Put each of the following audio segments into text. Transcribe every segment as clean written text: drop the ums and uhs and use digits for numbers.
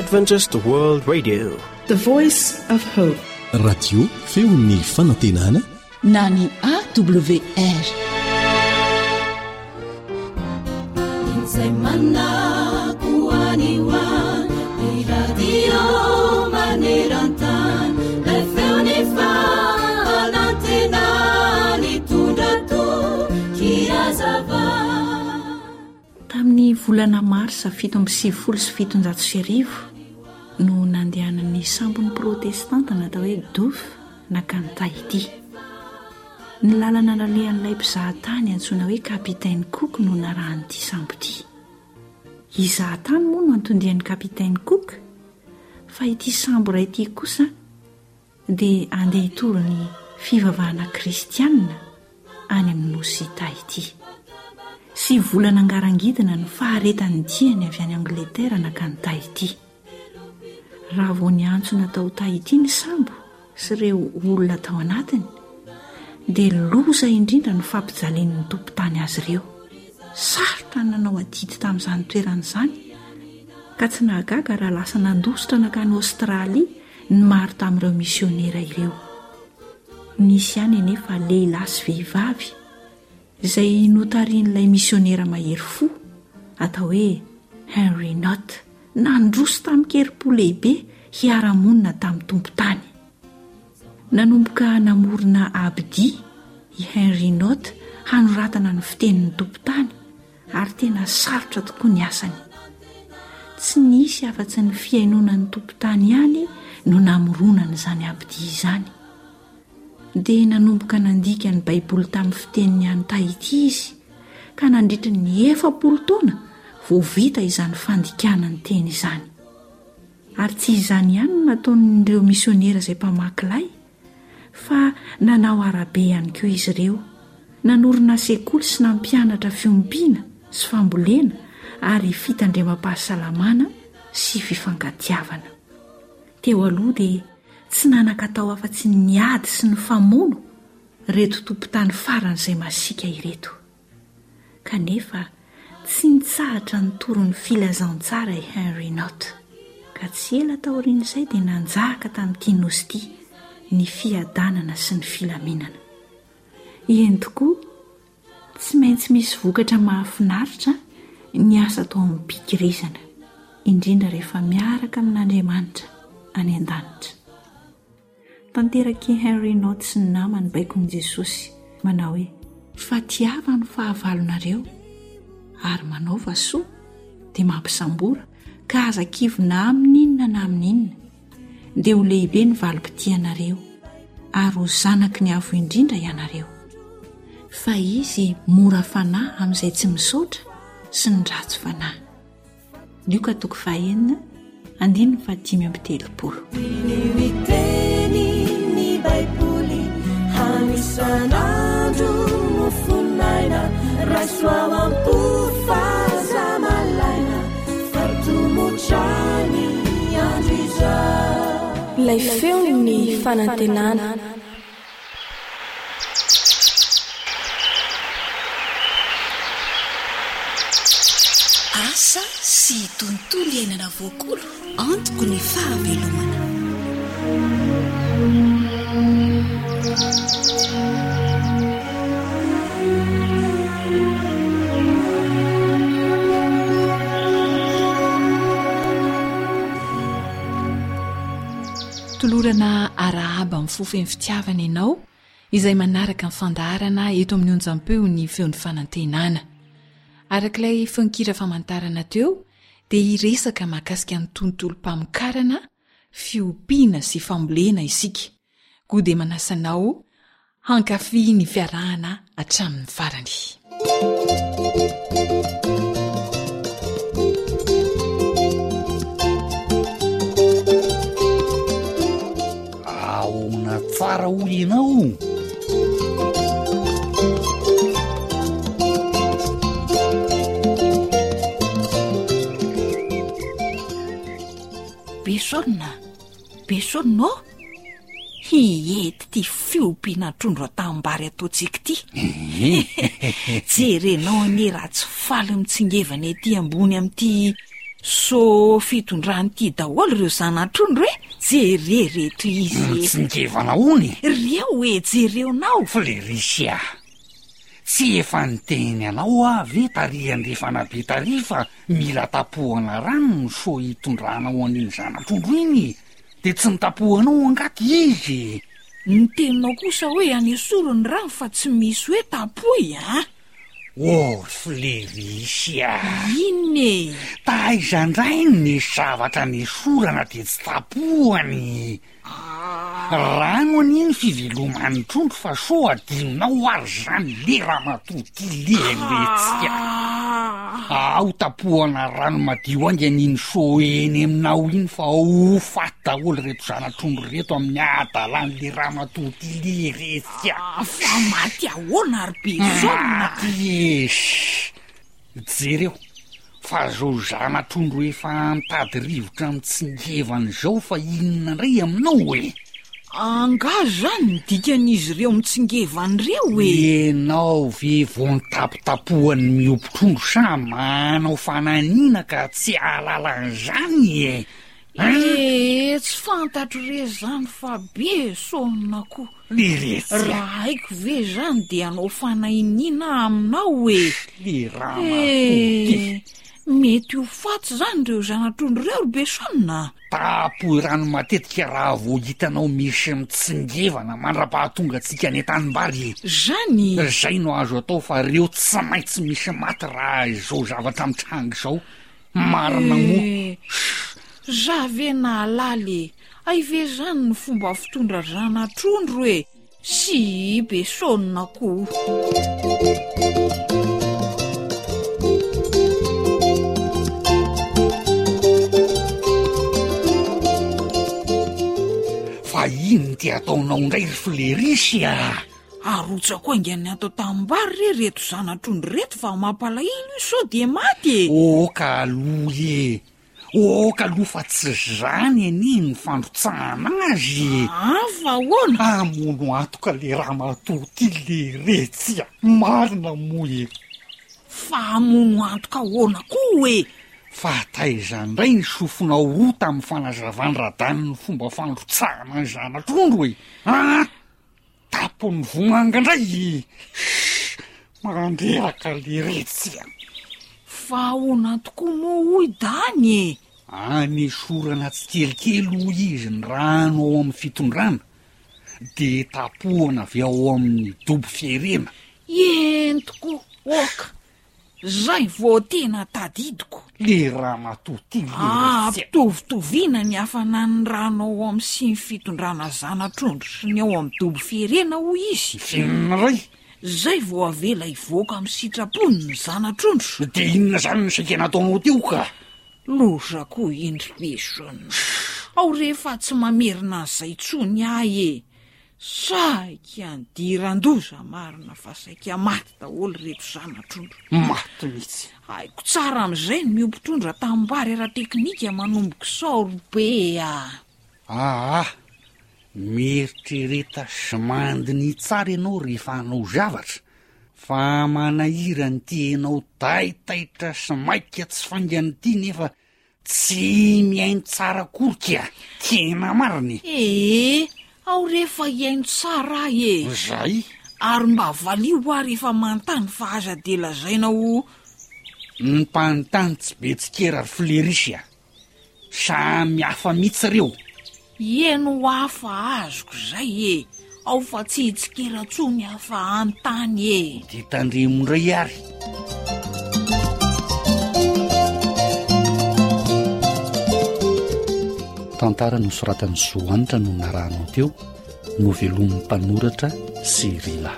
Adventist World Radio, the voice of hope. Radio feon'ny fanantenana na ny AWR. Tamin'ny volana marsa 7 no nandehanan'ny sambon'ny protestanta natao hoe DOF nakany Tahiti. Ny lalana nalehan'ilay mpizahatany antsoina hoe kapitainy Cook no narahan'ity sambo ity. Izahatany moa no antondian'ny kapitainy Cook, fa ity sambo iray ity kosa dia andeha hitoro ny fivavahana kristianina any amin'ny nosy Tahiti. 7 volana angarangidina no faharetan'ny diany avy any Angletera nakany Tahiti. Raha vao niantso natao Tahiti ny sambo sy ireo olona tao anatiny, dia loza indrindra no fampijalian'ny tompon-tany azy ireo. Sarotra nanao adidy tamin'izany toerana izany, ka tsy nahagaga raha lasa nandositra nakany Aostralia ny maro tamin'ireo misionera ireo. Nisy ihany anefa lehilahy sy vehivavy izay notarian'ilay misionera mahery fo atao hoe Henry Knott, nandroso tamin'ny keri-po lehibe hiara-monina tamin'ny tompon-tany. Nanomboka namorona abdi i Henry Knott hanoratana ny fitenin'ny tompon-tany ary tena sarotra tokoa ny asany. Tsy nisy afa-tsy ny fiainonan'ny tompon-tany ihany no namoronana izany abdi izany. Dia nanomboka nandika ny baiboly tamin'ny fiteniny any Tahiti izy, ka nandritra ny 4 taona vao vita izany fandikana ny teny izany. Ary tsy izany ihany no nataon'ireo misionera izay mpamakilay, fa nanao arabe ihany koa izy ireo, nanorina sekoly sy nampianatra fiompiana sy fambolena ary fitandremam-pahasalamana sy fifangatiavana. Teo aloha dia tsy nanan-katao afa-tsy ny ady sy ny famono reto tompon-tany faran'izay masika ireto. Kanefa tsy nitsahatra ny toron'ny filazantsara i Henry Knott, ka tsy ela taorian'izay dia nanjaka tamin'ity nosy ity ny fiadanana sy ny filaminana. Eny tokoa, tsy maintsy misy vokatra mahafinaritra ny asa tao amin'ny mpikirizana, indrindra rehefa miaraka amin'Andriamanitra any an-danitra. Tanteraki Henry Knott sy ny namany baikon'i Jesosy manao hoe: fatiava ny fahavalonareo ary manaova soa dia mampisambora, ka aza-kivo na amin'inona na amin'inona, dia ho lehibe ny valim-pitianareo ary ho zanaky ny avo indrindra ianareo. Fa izy mora fanahy amin'izay tsy misaotra sy ny ratsy fanahy. Lioka toko 9 andininy 5:30. Baiboly hanisanandro mofinaina rasoavampofasamalaina fartomotrany andriza. Ilay feo ny fanantenana. Asa sy tontolo iainana voakolo antoko ny fahavelomana. Tolorana arahaba amin'ny fofeny fitiavana ianao izay manaraka ny fandaharana eto amin'ny onjam-peo ny feon'ny fanantenana. Arak'ilay feonkira famantarana teo dia hiresaka mahakasika ny tontolo mpamokarana, fiompiana sy fambolena isika. Koa dia manasanao hankafy ny fiarahana hatramin'ny farany. Aona tsara olo ianao. Besonna hiety ty fiompiana trondro atambary ataotsika ity. Jerenao ane raha tsy faly mitsingevana ety ambony amin'ity so fitondran'ity daholo ireo zanatrondro hoe jerereto izy tsingevana ony reo hoe jereonao Flerisia, tsy efa niteny anao avy tariandrefana be tarifa mila tapohana rano so hitondranao an'iny zanatrondro iny de tsy nitapohanao angaty izy. ny teninao kosa hoe anesoro ny rano fa tsy misy hoe tapoy a Flerisia, iny taiza indray ny zavatra nesorana de tsy tapohany. Rano an'iny fiveloman'ny trondro fa so adinonao ary zany lera matody leletsika. Ao tapohana rano madio angy an'iny so eny aminao iny fa ho faty daholo reto zanatrondro reto amin'ny adalany le raha matody leretsika. Fa maty ahoana ary besona jereo fa zao zanatrondro efa mitady rivotra mitsingevana zao fa inona indray aminao anga zany ny dikan'izy ireo mitsingevana reo enao ve vo nitapotapohan'ny miompy-trondro sa manao fananina ka tsy alalan'izany tsy fantatro re zany fa be sonako raha haiko ve zany de anao fanahinina aminao mety ho faty zany reo zanatrondro reo be sonna tapoy rano matetika raha vo hitanao misy mitsingevana mandra-pahatonga antsika ny tanimbary zany zay no azo atao fa reo tsy maintsy misy maty raha izao zavatra mitrangy zao marina moa zave na alaly aive zany ny fomba fitondra zanatrondro sy besonna ko fa iny ty ataonao indray ry Flerisia arotsako aingany atao tambary reto zanatrondro reto fa mampalahelo so de maty ka aloha ka aloha fa tsy zany aniny fandrotsahana azy fa hoana amono atoka le raha matoty leretsika marina moa fa amono antoka hoana koa fa taiza indray ny sofonao roa tamin'ny fanazavany radany ny fomba fandrotsahana ny zanatrondro tapony vonanga indray mandreraka leretsika fa hoana tokoa moa hoy dany anesorana tsy kelikely ho izy ny rano ao amin'ny fitondrana de tapohana avy ao amin'ny dobo fierena entoko oka zay vo tena tadidiko le raha matoty mpitovitovina ny hafanany rano ao amin'ny sy ny fitondrana zanatrondro sy ny ao amin'ny dobo fierena ho izy finnray zay vo avela ivoaka amin'ny sitrapony ny zanatrondro de inona zany ny saika nataonao teo ka lozako indry besona ao rehefa tsy mamerina an'izay tsony ahy saika andiran-doza marina fa saika maty daholo reto zanatrondro maty mihitsy haiko tsara amin'izay ny miompitondra tambary ara teknika manomboka saorobe mieritreretra sy mandiny tsara ianao rehefa hanao zavatra fa manahira ny tianao taitaitra sy maika tsy fainganyity nefa tsy miaino tsara korika tena mariny ao rehefa iaino tsara zay ary mba valio a rehefa mantany fa aza de lazainao ny mpanontany tsy betsikera ry Flerisia samy hafa mihitsy reo eno hafa azoko zay ao fa tsy hitsikera tsony hafa antany de tandremondray ary tantara no soratan'ny Zoanitra no narahanao teo no velomin'ny mpanoratra Sirila.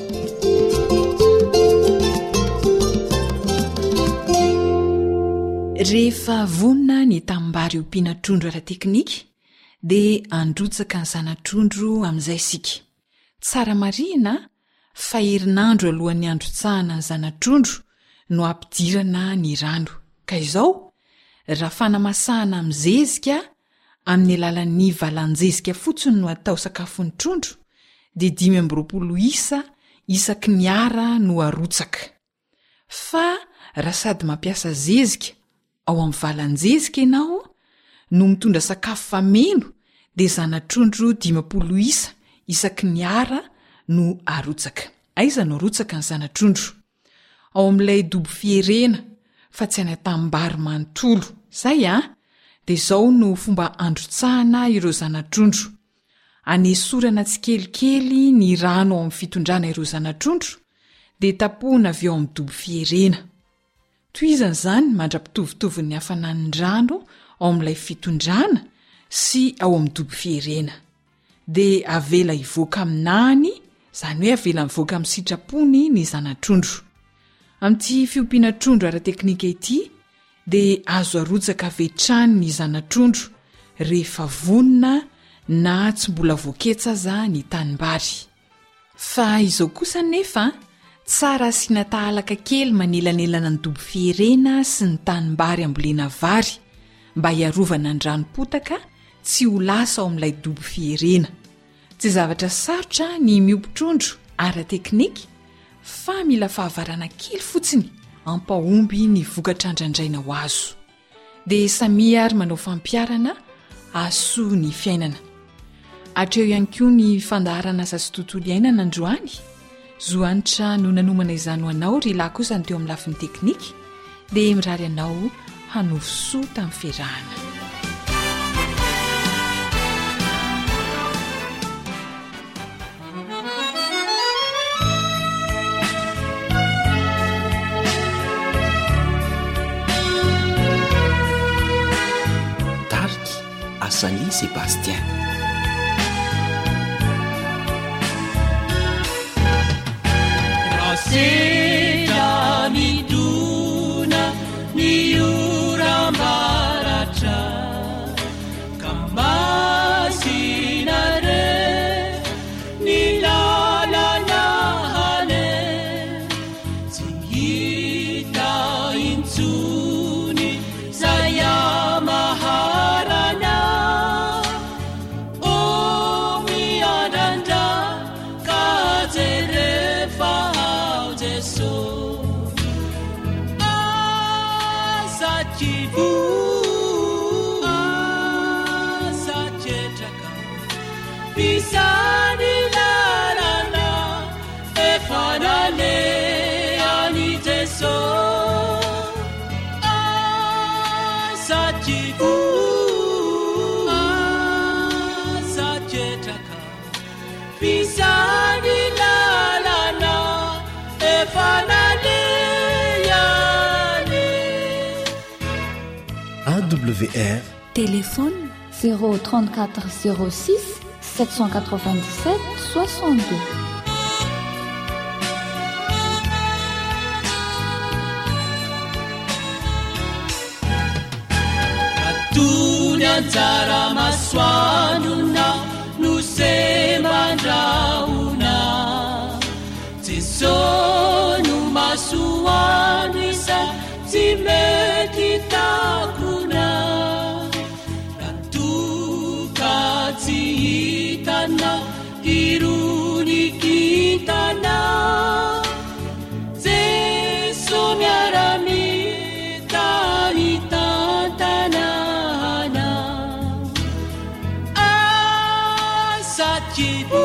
Rehefa vonina ny tambary ompiana trondro ara teknika dia androtsaka ny zanatrondro amin'izay isika. Tsara marina fa herinandro alohan'ny androtsahana ny zanatrondro no ampidirana ny rano. Ka izao, raha fanamasahana amin'ny zezika amin'ny alalan'ny valanjezika fotsiny no atao sakafon'ny trondro, dia 5 isa isaky ny ara no arotsaka. Fa raha sady mampiasa zezika ao amin'ny valanjezika ianao no mitondra sakafo fameno dia zanatrondro 50 isa isaky ny ara no arotsaka. Aiza no arotsaka ny zanatrondro? Ao amin'ilay dobo fierena fa tsy any tambary manontolo zay dia izao no fomba androtsahana ireo zanatrondro. Anesorana tsikelikely ny rano ao amin'ny fitondrana ireo zanatrondro dia tapohana avy ao amin'ny dobo fierena. Toizany izany mandra-pitovitovy ny hafanan'ny rano ao amin'ilay fitondrana sy ao amin'ny dobo fierena dia avela ivoaka aminany, izany hoe avela mivoaka amin'ny sitrapony ny zanatrondro. Amin'ity fiompiana trondro ara-teknika ity dia azo arotsaka avetrany ny zanatrondro rehefa vonona na tsy mbola voaketsa aza ny tanimbary. Fa izao kosa nefa tsara asiana tahalaka kely manelanelana ny dobo fierena sy ny tanimbary ambolena vary mba hiarovana ny ranopotaka tsy ho lasa ao amin'ilay dobo fierena. Tsy zavatra sarotra ny miompy-trondro ara-teknika fa mila fahavarana kely fotsiny ampahomby ny vokatra andrandraina ho azo. Dia samia ary manao fampiarana ahasoa ny fiainana. Hatreo ihany koa ny fandaharana asa sy tontolo iainana androany. Zoanitra no nanomana izany ho anao ry lahy kosa ny teo amin'ny lafiny teknika dia mirary anao hanofosoa tamin'ny fiarahana. Tarky Asani Sébastien. Seta miduna ni urambaratra kamasinare ni lalana hane zihita intsuni sayamaharana omiananda kazerefa Pisani larana efanale aniteso sachibu sachetaka Pisani larana efanale yani AWR Téléphone 034 06 797 62. Dunia tsara maswanuna nusemandrauna Tisonu masuanisa timetitakuna Tihitana iruni kitana Zeso miarami tani tantanana Asachibu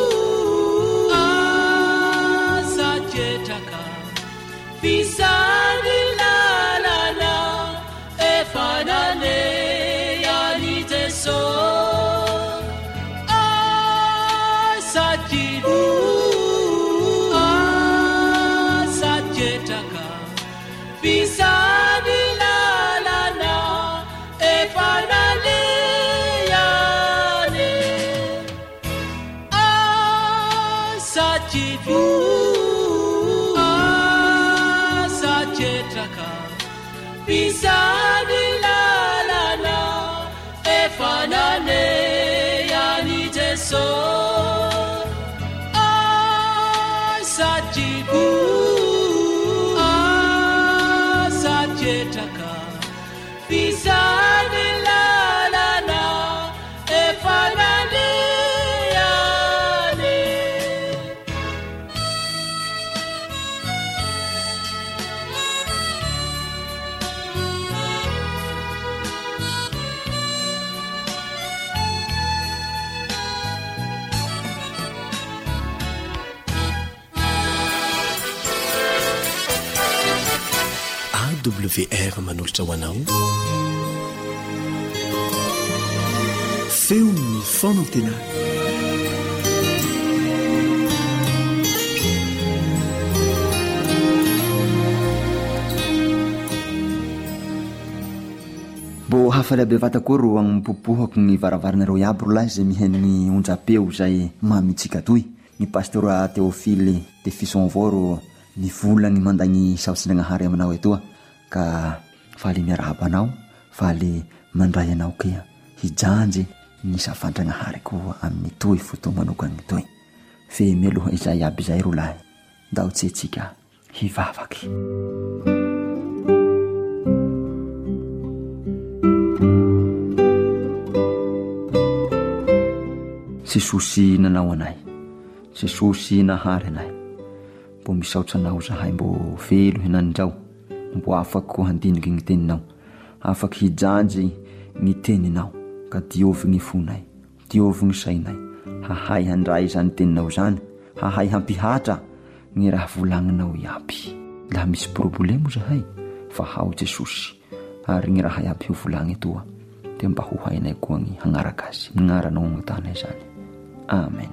asachetaka Pisani lalana efanane yaniteso Pisani lalana efanale yani asachibu asachetaka Pisani lalana efanale yani teso asachibu Pisani lalana efanale yani awr manolotra hoanao feon'ny fonantena mbo hafaliabe vatakoro agnipopohako ny varavaranareo iaby ro lahy zay miheniny onjapeo zay mamitsika toy ny pastora Théophile de Fisson avao ro nivolagny mandagny saotsindranahary aminao etoa ka faly miarahaba anao faly mandray anao kea hijanjy ny safandragnahary ko amin'ny toy fotoa manokany toy fe mialoha izay aby zay ro lahy ndao tsy tsika hivavaky Jesosy nanao anay Jesosy nahary anay mbo misaotra anao zahay mbo felo henanindrao mbo afaky ko handiniky ny teninao afaky hijanjy ny teninao ka diovy ny fonay diovy ny sainay hahay handray zany teninao zany hahay hampihatra ny raha volagninao iaby laha misy problemo zahay fa hao Jesosy ary ny raha iaby ho volagny etoa dia mba ho hainay koa ny hagnaraka azy mignaranao agnatanay zany amen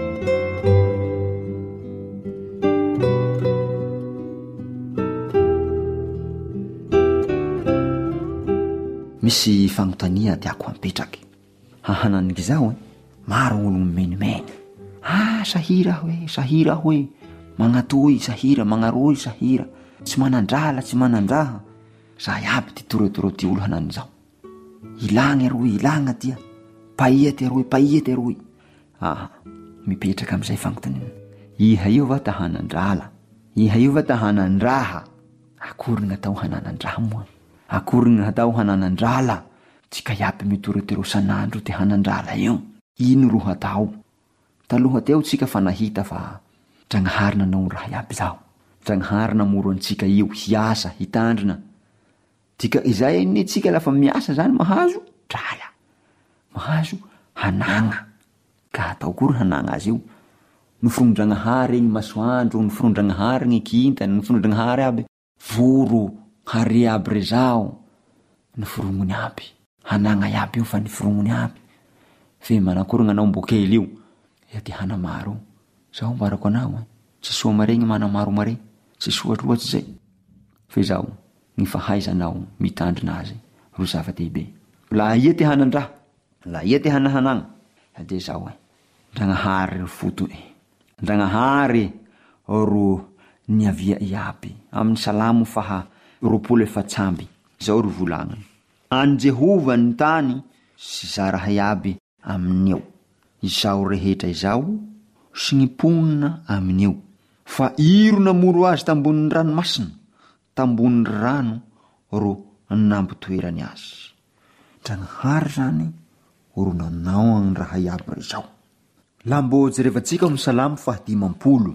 misy fanontania tiako hampetraky hahananiky zao maro olo mimenimeny sahira hoe magnatoy sahira magnaroy sahira tsy manandrala tsy manandraha za iaby ty torotoro ty olo hanany zao ilagna roy ilagna tia paiyety roy mipetraka amizay fanontaniana iha io va tahanandrala iha io va tahanandraha akory natao hananandraha moa akory natao hananandrala tsika iaby mitorotoro sanandro ty hanandrala io ino ro hatao taloha teo tsika fa nahita fa Dragnahary nanao raha iaby zao Dragnahary namoro antsika io hiasa hitandrina tika izay ny tsika lafa miasa zany mahazo drala mahazo hanagna ka atao kory hanagna azy io nofrondragnahary igny masoandro nofrondragnahary igny kintany nofrondragnahary aby voro hare aby rezao nofrongony aby hanagna iaby io fa nifrongony aby fe manakory gnanao mbokely io ty hana maro zao mbarako anao tsy soa maregny mana maro mare tsy soa loatsy zay fe zao ny fahaizanao mitandrina azy ro zava-dehibe la ia ty hanandraha la ia ty hanahanagna de zao Dragnahary foto Dragnahary ro niavia iaby amin'ny salamo faha 24 zao ro volagnany an Jehova ny tany sy zaraha iaby amin'io izao rehetra izao sy ny ponina amin'io fa iro namoro azy tambonin'ny ranomasina tambonin'ny rano ro nampitoerany azy Dragnahary zany ro nanao ny raha iaby rezao la mbo jerevantsika ny salamo fahadimam-polo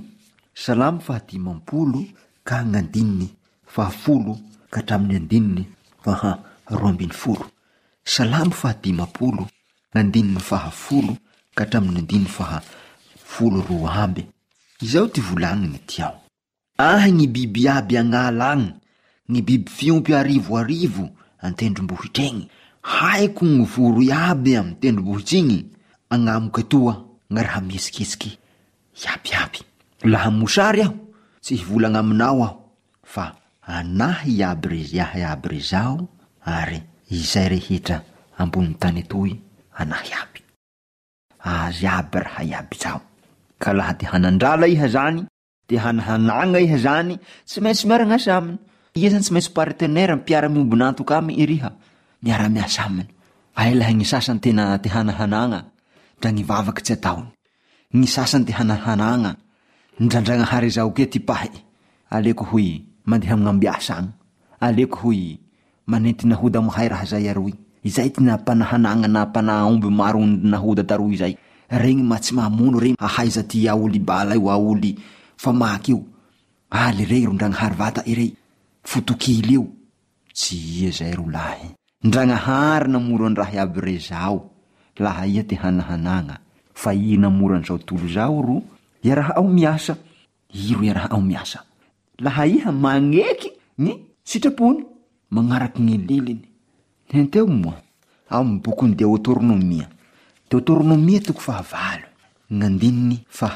ka gn'andininy fahafolo ka hatramin'ny andininy faha 12 salamo fahadimam-polo gn'andininy fahafolo ka hatramin'ny andininy faha 12 amby izao ty volagniny tiao gny biby aby agnala agny gny biby fiompy arivo antendrombohitra egny haiko gny voro iaby amy tendrombohitsy igny agnamiko etoa nga raha mihesikesiky iaby laha mosary aho tsy hivolagna aminao aho fa anahy iaby rezao ary izay rehetra ambony tany etoy anahy iaby azy iaby raha iaby zao ka laha ty hanandrala iha zany ty hanahanagna iha zany tsy maintsy miara-miasa aminy iha zany tsy maintsy partenaire mpiara-miomby nantoka amy iriha miara-miasa aminy ay laha gny sasany tena ty hanahanagna dra gny vavaky tsy ataony gny sasany ty hanahanagna ndrandragnahary zao ke ty pahy aleko hoy mandeha amnambiasa agny aleko hoy manenty nahoda mahay raha zay aroy izay ty napanahanagna napanaomby maro nahoda taroy zay regny matsy mamono regny ahaiza ty aoly bala io aoly famaky io aly rey ro ndragnahary vata irey fotokily io tsy ia zay ro lahy ndragnahary namoro an raha iaby rezao laha ia ty hanahanagna fa i namoro an'izao tolo zao ro iaraha ao miasa laha iha magneky ny sitrapony magnaraky ny leliny henteo moa ao amin'ny bokony Deutéronomia. Deutéronomia toko 9 ngandininy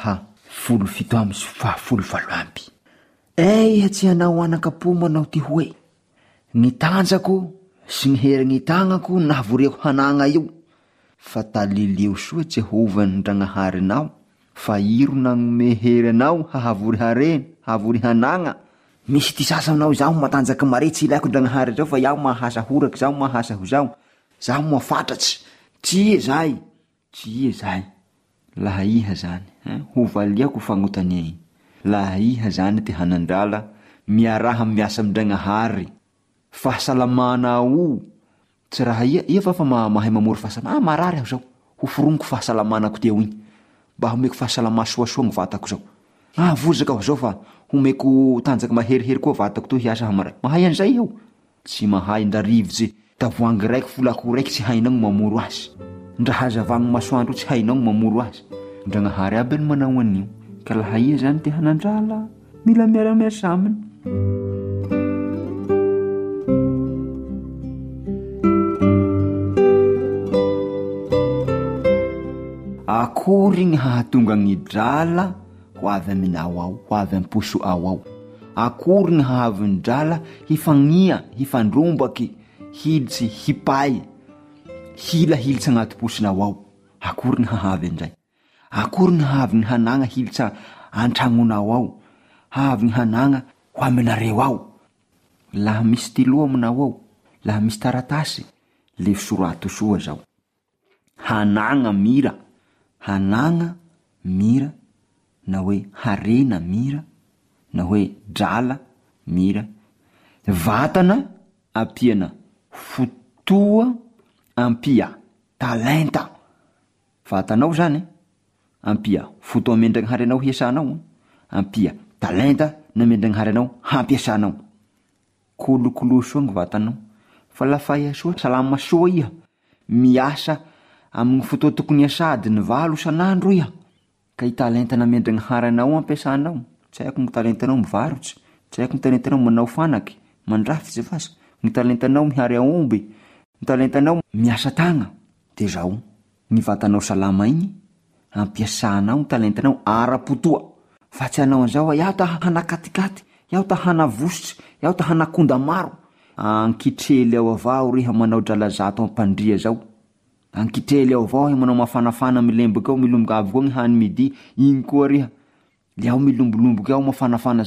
17 Eha tsy hanao anakapo manao ty hoe ny tanjako sy ny heriny tagnako nahavoriako hanagna io fa talileo soa Jehova ny Ndrangaharinao fa iro nagnome hery anao hahavory hareny hahavory hanagna. Misy ty sasanao zao matanjaky mare tsy ilaiko Ndragnahary zao fa iaho mahasa horaky zao mahasa ho zao zaho mafatratsy tsy zay laha iha zany ho valiako fagnotania iny laha iha zany ty hanandrala miaraha miasa amin'ny Ndragnahary fahasalamanao tsy raha ia fa mahay mamory fahasalamana marary aho zao ho foroniko fahasalamanako teo iny mba homeko fahasalama soasoa ny vatako zao vorzaka aho zao fa homeko tanjaky maherihery koa vatako to hiasa hamaray mahay an'izay io tsy mahay ndarivotse tavoangy raiky folako raiky tsy hainao mamoro azy ndra hazavagny masoandro tsy hainao mamoro azy. Ndragnahary aby ny manao an'io ka laha ia zany ty hanandrala mila miara-miasa aminy. Akory ny hahatonga ny drala ho avy aminao ao, ho avy amposo ao. Akory ny hahavy drala hifagnia, hifandrombaky, hilitsy, hipay, hilitsy agnaty posonao ao. Akory ny hahavy an'izay. Akory ny hahavy ny hanagna hilitsy an-tragnonao ao, hahavy ny hanagna ho aminareo ao. Laha misy stylo aminao ao, laha misy taratasy, le sorato soa zao. Hanagna mira, na hoe harena mira, na hoe drala mira, vatana ampiana, fotoa ampia, talenta. Vatanao zany ampia fotoa mendragny harenao hiasanao, ampia talenta na mendragny harenao hampiasanao. Kolokolo soa ny vatanao fa lafa iha soa salama soa iha miasa amin'ny fotoa tokony asady ny 8 isan'andro iha ka talenta na mendragny harenao ampiasanao. Tsy haiko ny talentanao mivarotsy, tsy haiko ny talentanao manao fanaky mandrafitsy fasa, ny talentanao mihary aomby, ny talentanao miasa tagna. De zao ny vatanao salama igny ampiasanao ny talentanao ara-potoa. Fa tsy anao an'izao iaho ta hanakatikaty, iaho ta hanavositsy, iaho ta hanakonda maro. Ankitrely ao avao riha manao dralazato ampandria zao. Ankitrely ao avao riha manao mafanafana milemboka ao milomboka avy koa ny hany midi igny koa riha. Le ao milombolomboka ao mafanafana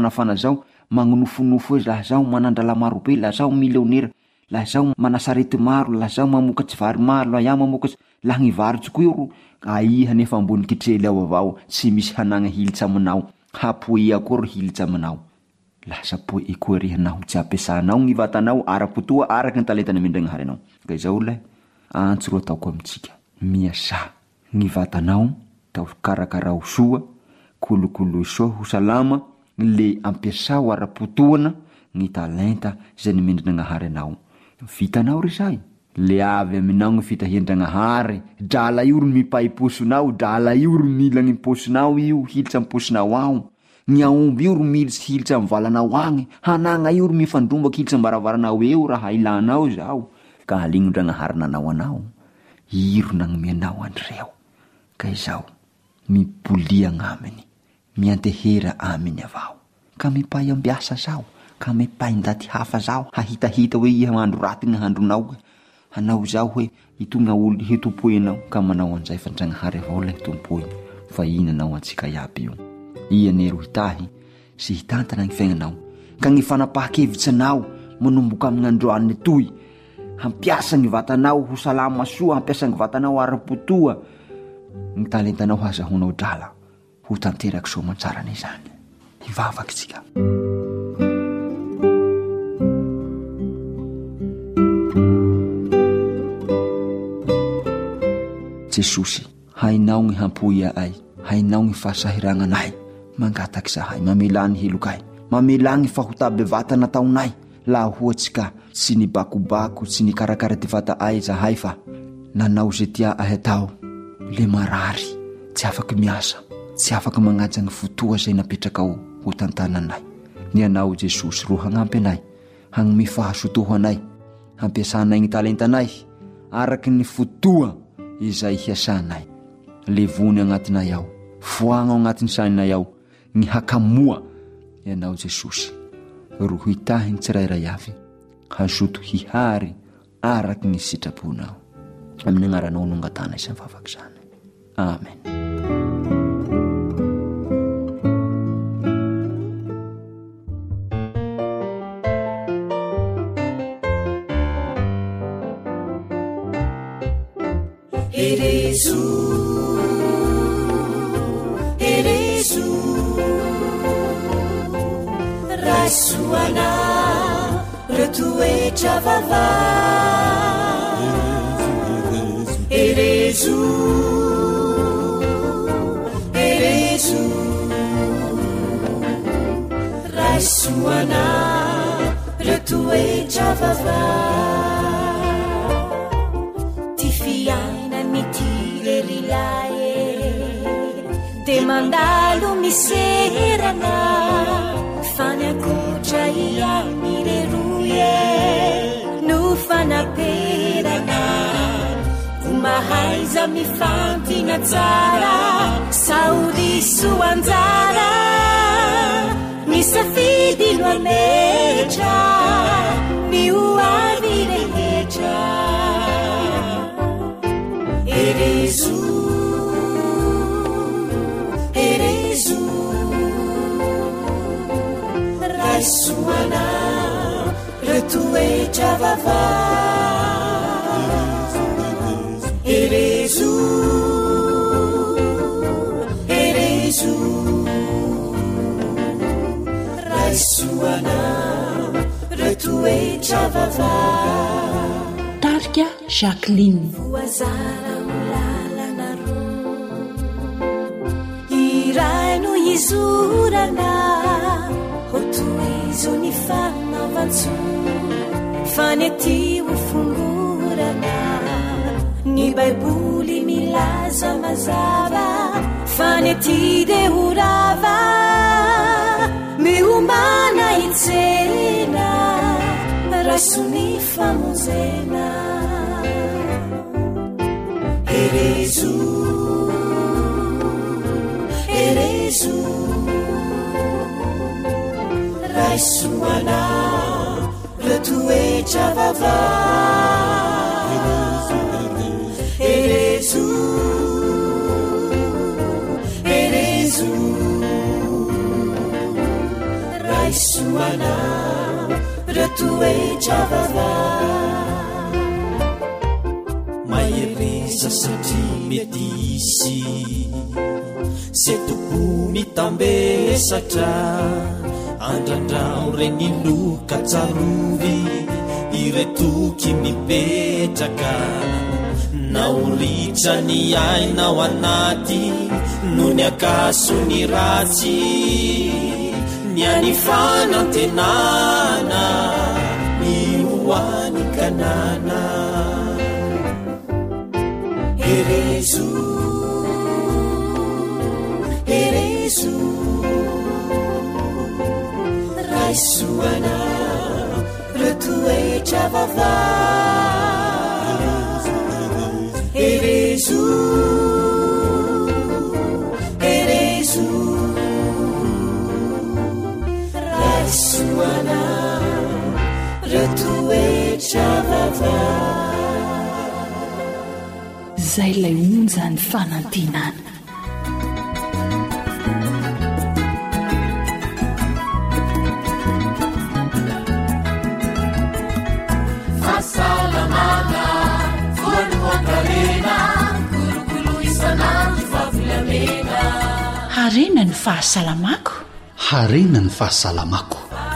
zao magnofonofo hoe laha zao manandrala maro be, laha zao milionera, laha zao manasarety maro, laha zao mamokatsy vary maro, laha iaho mamokatsy laha ny varotsy koa io aiha nefa ambony kitrely ao avao tsy misy hanagna hilitsy aminao, hapoe akory hilitsy aminao. Lasa poe koa rihanao tsy ampiasanao ny vatanao ara-potoa araky ny talentana mendragny harenao. Ka izao lay antsoro ataoko amintsika miasa ny vatanao tao karakarao soa, kolokolo soa ho salama, le ampiasao ara-potoana ny talenta zay ny mendragnahary anao. Vitanao ry zay le avy aminao ny fitahian-Dragnahary. Drala io ro mipay posonao, drala io ro mila ny posonao, io hilitsy amin'ny posonao ao. Ny aomby io ro militsy hilitsy amin'ny valanao agny, hanagna io ro mifandrombaky hilitsy ambaravaranao eo raha ilanao zao. Ka haligny Ndragnahary nanao anao, iro nagnomenao andreo. Ka izao mipolia aminy, miantehera aminy avao, ka mipay ambiasa zao, ka mipay ndaty hafa zao, hahitahita hoe iha andro raty ny handronao, hanao zao hoe itonga olo hitompoenao. Ka manao an'izay fa Ndragnahary avao lay hitompoeny, fa inanao antsika iaby io. Ianero hitahy sy hitantana ny fiaignanao, ka ny fanapaha-kevitsanao manomboka amin'ny androany toy, hampiasa ny vatanao ho salama soa, hampiasa ny vatanao ara-potoa, ny talentanao hazahonao drala ho tanteraky soa mantsarany izany. Hivavaky tsika. Jesosy, hainao ny hampoia ay, hainao ny fahasahiragnanay, mangataky zahay, mamela ny helokay, mamela ny fahotabe vatana taonay. La ohatsy ka tsy ny bakobako, tsy ny karakara ty vata ay zahay fa nanao ze tia ahy atao. Le marary, tsy afaky miasa, tsy afaky magnaja ny fotoa zay napetrakao ho tantananay. Ny anao Jesosy ro hagnampy anay, hagnome fahasotoho anay, hampiasanay ny talentanay araky ny fotoa izay hiasanay. Levony agnatinay ao, foagna ao agnatin'ny sainay ao ny hakamoa ianao Jesosy, ro hitahiny tsirairay avy hazoto hihary araky ny sitraponao. Amin'ny agnaranao no angatana isan'ny vavaka izany. Amen. Erezu Raisuana Retuecha vava Erezu Raisuana Retuecha vava Tifiaina mitire rilae de mandalo miserana fanakotra iamireruye no fanaperana kumahaiza mifantina tsara saurisu anzara misafidi lwametra miuavi rehetra Erezu Raisuana Retuecha vava Erezu Raisuana Retuecha vava Tarika Jacqueline Voazara ulalana ro Irano izurana Hotuizo ni fanavansu Faneti ufungurana Ni baibuli milaza mazava Faneti de urava Miumana itsena Rasuni famuzena Erezu Raisuana Retuecha vava Erezu Raisuana Retuecha vava Maiereza satri medisy Setoko mitambesatra Andrandrao reny loka tsarovy Iretoky mipetraka Naoritra ny ainao anaty No ny akaso ny ratsy Ny any fanantenana Ny hoany kanana Erezu Raisuana Retuecha vava Erezu Raisuana Retuecha vava Zay lay onjany fanantenana Harena ny fahasalamako. Harena ny fahasalamako.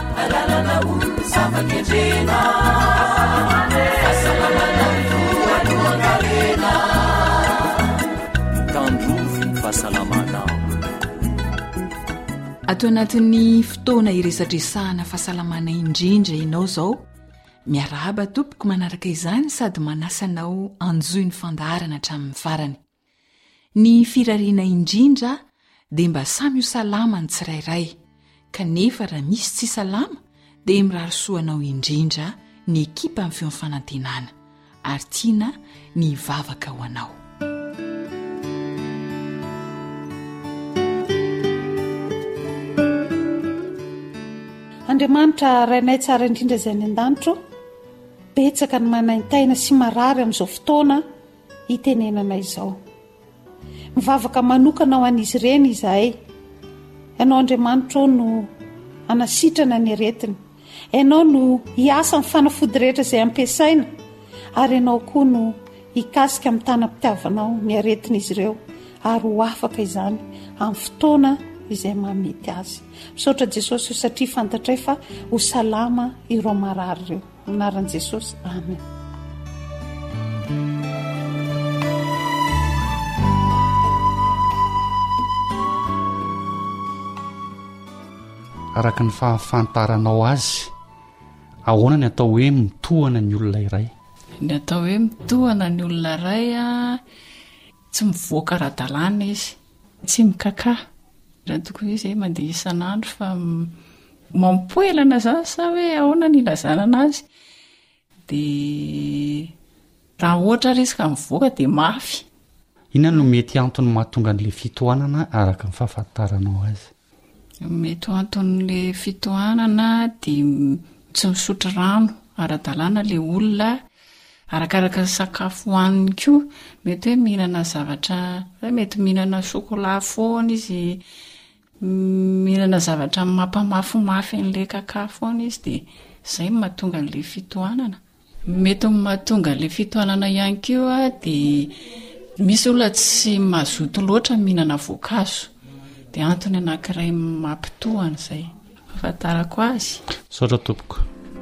Atao anatin'ny fotoana iresadresahana fahasalamana indrindra ianao zao, miarahaba tompoko manaraka izany sady manasanao anjoy ny fandaharana hatramin'ny farany. Ny firariana indrindra dia mba samy ho salama ny tsirairay, kanefa raha misy tsy salama dia mirarisoanao indrindra ny ekipa amin'ny feon'ny fanantenana ary tiana ny vavaka ho anao. Andriamanitra rainay tsara indrindra izay any an-danitro, betsaka ny manaintaina sy marary amin'izao fotoana hitenenana izao. Mivavaka manokana ho an'izy ireny izahay. Ianao Andriamanitra no anasitrana ny aretiny. Ianao no hiasa amin'ny fanafody rehetra izay ampiasaina, ary ianao koa no hikasika amin'ny tanam-pitiavanao ny aretin'izy ireo, ary ho afaka izany amin'ny fotoana izay mamety azy. Misaotra Jesosy satria fantatray fa ho salama ireo marary ireo. Anaran'i Jesosy, amen. Araka ny fahafantaranao azy, ahoana ny atao hoe mitohana ny olona iray? Ny atao hoe mitohana ny olona iray tsy mivoaka ara-dalàna izy, tsy mikaka. Raha tokony izy mandeha isan'andro fa mampoelana zany sa hoe ahoana ny ilazana azy. Dia raha ohatra izy ka mivoaka dia mafy. Inona no mety antony mahatonga an'ilay fitohanana araka ny fahafantaranao azy? Mety anton'le fitohanana dia tsy misotro rano ara-dalàna ilay olona, arakaraka ny sakafo hohaniny koa. Mety hoe mihinana zavatra, mety mihinana chocolat foana izy, mihinana zavatra mampamafimafy an'ilay kaka foana izy, dia izay mahatonga an'ilay fitohanana. Mety mahatonga an'ilay fitohanana ihany koa dia misy olona tsy mazoto loatra mihinana voankazo, dia antony anankiray mampitohana izay fahafantarako azy. Saotra tompoko.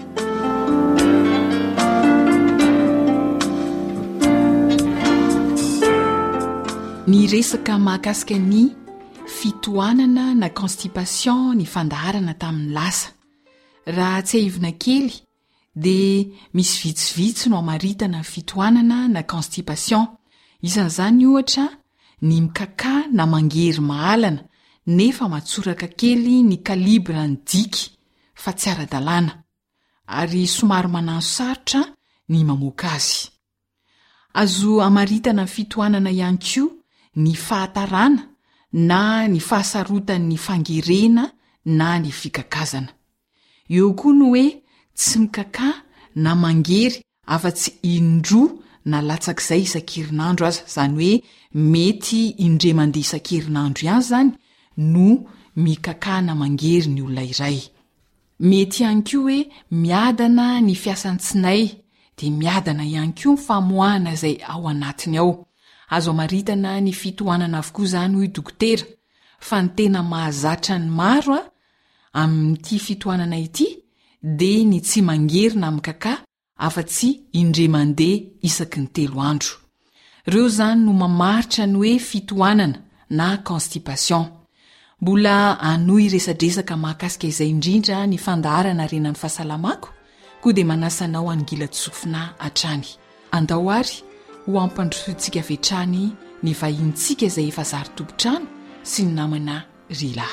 Ny resaka mahakasika ny fitohanana na constipation ny fandaharana tamin'ny lasa. Raha tsy haivina kely dia misy vitsivitsy no amaritana ny fitohanana na constipation. Isan'izany ohatra ny mikaka na mangery mahalana nefa matsoraka kely ny kalibra ny diky fa tsy ara-dalàna, ary somary manano sarotra ny mamoaka azy. Azo amaritana ny fitohanana ihany koa ny fahatarana na ny fahasarotan'ny fangerena na ny fikakazana. Eo koa no hoe tsy mikaka na mangery afa-tsy indroa na latsak'izay isan-kerinandro aza, izany hoe mety indray mandeha isan-kerinandro ihany zany no mikaka na mangery ny olona iray. Mety ihany koa hoe miadana ny fiasan-tsinay, dia miadana ihany koa ny famoahana izay ao anatiny ao. Azo amaritana ny fitohanana avokoa izany hoy dokotera, fa ny tena mahazatra ny maro amin'ity fitohanana ity dia ny tsy mangery na mikaka afa-tsy indray mandeha isaky ny 3 andro. Ireo zany no mamaritra ny hoe fitohanana na constipation. Mbola anoy resadresaka mahakasika izay indrindra ny fandaharana renan'ny fahasalamako, koa dia manasanao angilatsofina hatrany. Andao ary ho ampandrosoantsika vetrany ny vahintsika izay efa zary tompotrano sy ny namana Rila.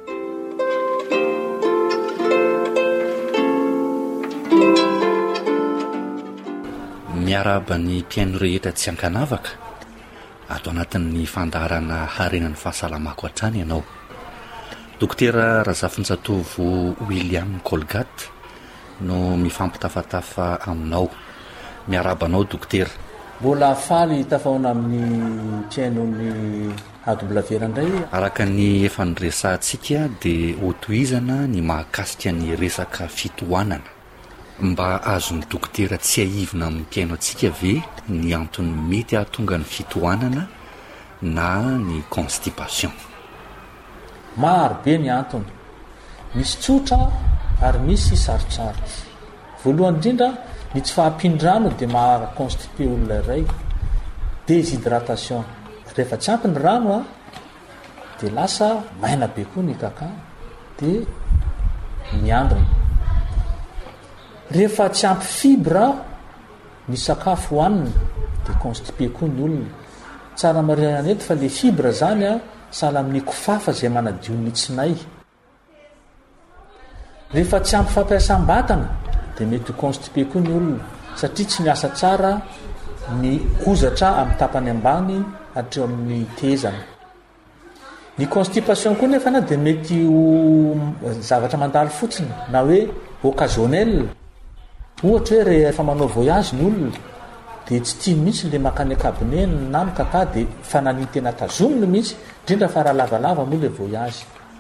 Miaraba ny mpiaino rehetra tsy ankanavaka, ato anatin'ny fandaharana harenan'ny fahasalamako hatrany ianao. Dokotera Razafintsatovo William Colgate no mifampitafatafa aminao. Miarabanao dokotera. Mbola faly tafaona amin'ny mpiainon'ny AWR indray. Araka ny efa niresantsika dia hotohizana ny mahakasika ny resaka fitohanana. Mba azony dokotera tsy haivina amin'ny mpiaino antsika ve ny antony mety ahatonga ny fitohanana na ny constipation? Maro be ny antony, misy tsotra ary misy sarotsarotra. Voalohany indrindra, ny tsy fahampindrano dia mahaconstipe olona iray. Déshydratation, rehefa tsy ampy ny rano dia lasa maina be koa ny kaka, dia miandrina. Rehefa tsy ampy fibra ny sakafo hohanina dia constipe koa ny olona. Tsara marina eto fa le fibra zany sahala amin'ny kofafa izay manadio ny tsinay. rehefa tsy ampy fampiasam-batana dia mety ho constipé koa ny olona satria tsy miasa tsara ny ozatra amin'ny tapany ambany hatreo amin'ny tezana. Ny constipation koa nefana dia mety ho zavatra mandalo fotsiny na hoe occasionnel. Ohatra hoe rehefa manao voyage ny olona dia tsy tia mihitsy le makany akabone na mikaka dia fananiany tena tazominy mihitsy indrindra fa raha lavalava moa le voyage.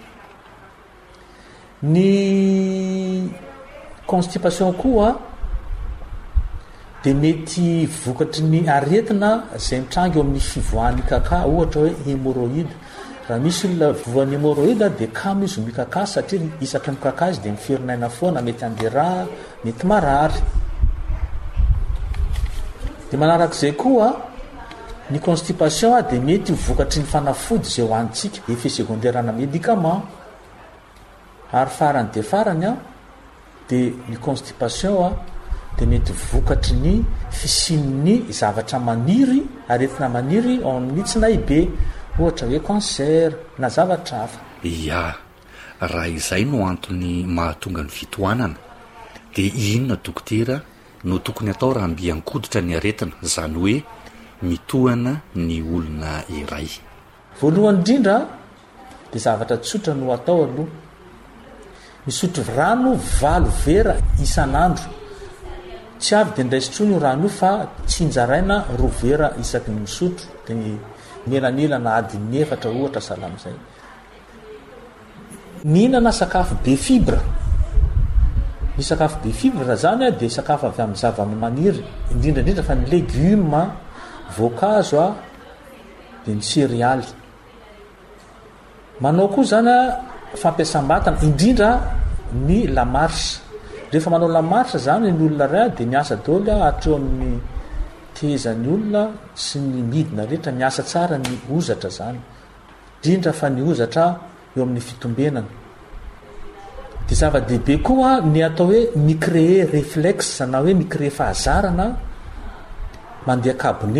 Ny constipation koa dia mety vokatry ny aretina izay mitrangy eo amin'ny fivoahan'ny kaka, ohatra hoe hémorroïde. Raha misy olona voan'ny hémorroïde dia kamo izy mikaka satria isaky mikaka izy dia miferinayna foana, mety anderaha, mety marary. Dia manarak'izay koa ny constipation dia mety ho vokatry ny fanafody izay hoantsika effet secondaire ana médicament. Ary farany dia farany dia ny constipation dia mety vokatry ny fisian'ny zavatra maniry, aretina maniry ao amin'ny tsinay be, ohatra hoe cancer na zavatra hafa. Ia, raha izay no antony mahatonga ny fitohanana dia inona dokotera no tokony atao raha mbiankoditra ny aretina, izany hoe mitohana ny olona iray? Voalohany indrindra dia zavatra tsotra no atao aloha, misotro rano 8 vera isan'andro. Tsy avy dia indray sotroa io rano io fa tsy injaraina 2 vera isaky ny misotro, dia melanelana adiny 4 ohatra salam'izay. Mihinana sakafo be fibre. Ny sakafo be fibre zany dia sakafo avy amin'ny zava-maniry, indrindrandrindra fa ny légume, voankazo dia ny céréales. Manao koa zany fampiasam-batana, indrindra ny la marche. Rehefa manao la marche zany ny olona ray dia miasa daholo hatreo amin'ny tezan'ny olona sy ny midina rehetra, miasa tsara ny ozatra zany, indrindra fa ny ozatra eo amin'ny fitombenana. Dia zava-dehibe koa ny atao hoe micréer réflexe na hoe micréer fahazarana mandeha cabone.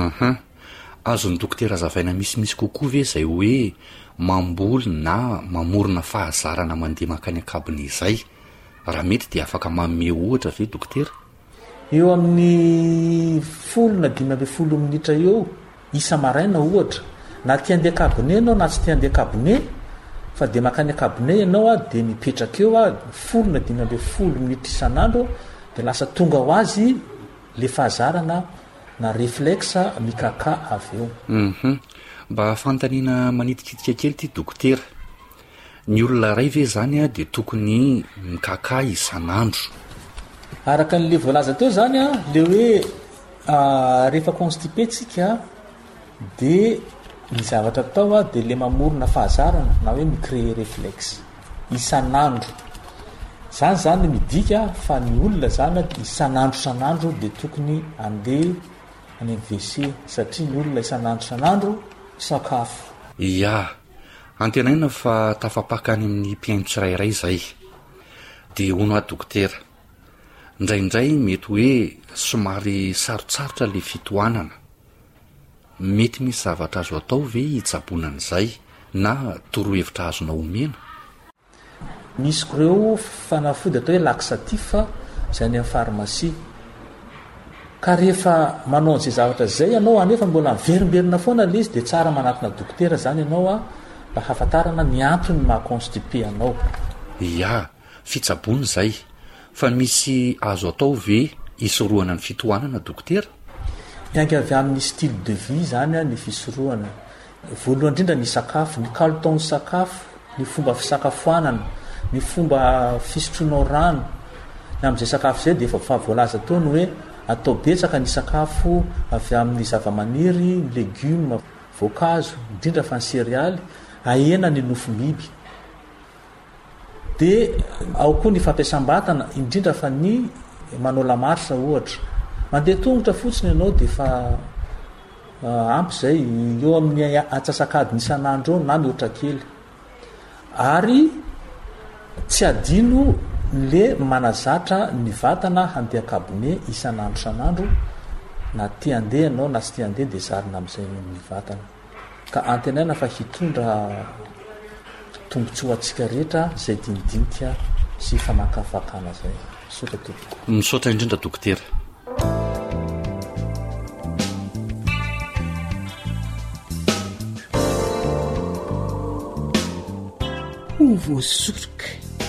Azony dokotera zavaina misimisy kokoa ve izay hoe mamboly na mamorona fahazarana mandeha makany akabone izay? Raha mety dia afaka manome ohatra ve dokotera? Eo amin'ny 10 minitra eo isa maraina ohatra, na tia andeha cabone ianao na tsy tia andeha cabone, fa dia makany cabone ianao dia mipetraka eo 10 minitra isan'andro, dia lasa tonga ho azy le fahazarana na réflexe mikaka avy eo. Mba fantaniana manitikitika kely ty dokotera, ny olona ray ve zany dia tokony mikaka isan'andro? Araka n'le voalaza teo zany le hoe rehefa constipé tsika dia ny zavatra atao dia le mamorona fahazarana na hoe micréer réflexe isan'andro. Zany midika fa ny olona zany isan'andro dia tokony andeha any WC satria ny olona isan'andro sakafo. Ia, antenaina fa tafapakany amin'ny mpiaino tsirairay izay. Dia hono dokotera, indraindray mety hoe somary sarotsarotra le fitohanana. Mety misy zavatra azo atao ve hitsaboanan'izay na torohevitra azona omena? Misy ireo fanafody atao hoe laxatif izay any amin'ny pharmacie. Ka rehefa manao an'izay zavatra izay ianao anefa mbola miverimberina foana le izy dia tsara manatona dokotera zany ianao mba hafantarana ny antony mahaconstipé anao. Ia, fitsaboana izay. Fa misy azo atao ve hisorohana ny fitohanana dokotera? Mianky avy amin'ny style de vie zany ny fisorohana. Voalohany indrindra ny sakafo, ny caleton sakafo, ny fomba fisakafoanana, ny fomba fisotroanao rano. Ny amin'izay sakafo izay dia efa voalaza tao ny hoe atao betsaka ny sakafo avy amin'ny zava-maniry, ny légume, voankazo, indrindra fa ny céréales, ahena ny nofo-biby. Dia ao koa ny fampiasam-batana, indrindra fa ny manao la marche ohatra. Mandeha tongotra fotsiny ianao dia fa ampy izay eo amin'ny atsasakadiny isan'andro na mihoatra kely. Ary tsy adino le manazatra ny vatana handeha cabone isan'andro na tia andeha ianao na tsy tia andeha dia zarina amin'izay ny vatana. Ka antenaina fa hitondra tombontsoa antsika rehetra izay dinidinika sy fanakafakana zay misaotra tompoko. Misaotra indrindra dokotera. ho voasoroka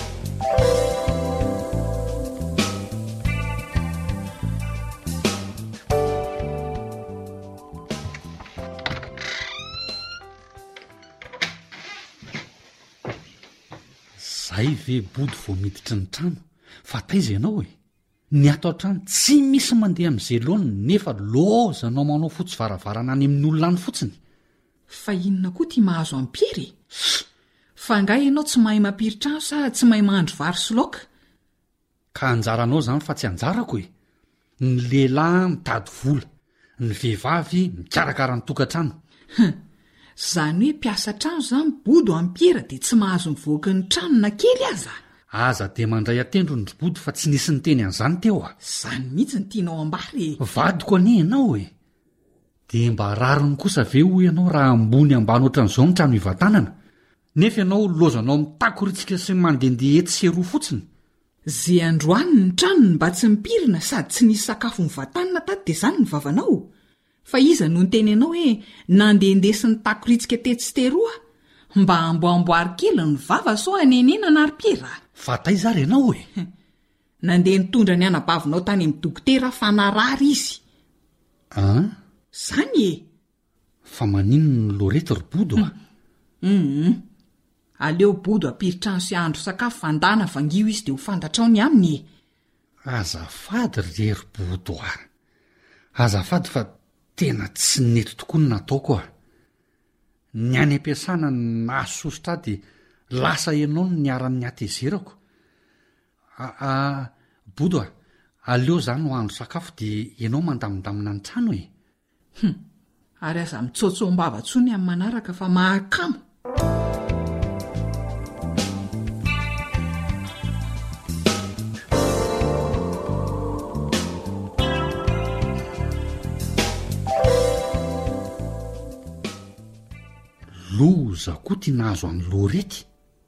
zay ve body vo miditry ny trano fa taiza ianao e ny ato an-trano tsy misy mandeha amin'izay loany nefa lozanao manao fotsy varavarana any amin'ny olona any fotsiny. fa inona koa ty mahazo ampiry fa nga ianao tsy mahay mampiry trano sa tsy mahay mahandro vary sy laoka ka anjaranao zany fa tsy anjarako e ny lehilahy mitady vola ny vehivavy mikarakara ny tokantrano. zany hoe mpiasa trano zany body ampira dia tsy mahazo mivoaka ny trano na kely aza dia mandray atendro ny body fa tsy nisy ny teny an'izany teo a. zany mihitsy ny tianao ambary vadiko ani ianao e dia mba rariny kosa ve ho ianao raha ambony ambany ohatran'izao ny trano ivatanana nefa ianao lozanao mitakoritsika sy mandehandeha etsy seroa fotsiny. zay androany ny tranony mba tsy mipirina sady tsy nisy sakafo mivatanana tady dia zany ny vavanao fa iza no ny teny ianao hoe nandehandeha sy ny takoritsika tetsy teroa mba amboamboary kely ny vava so anenena na aripira. fa taiza ary ianao e nandeha nitondra ny anabavinao tany amin'ny dokotera fa narary izy. zany e fa maninona ny lorety ry bodo a. aleo bodo apiry trano sy ahandro sakafo fandana vangio izy dia ho fantatrao ny aminy e. azafady ry bodo a azafady fa tena tsy nety tokoa ny nataoko a ny any ampiasana ny nahasosotra dia lasa ianao ny niaran'ny atezerako. Bodo a aleo zany ho andro sakafo dia ianao mandamindamina ny trano e. ary aza mitsoatsoam-bavantsony amin'ny manaraka fa mahakamo. loza koa ty nahazo any lorety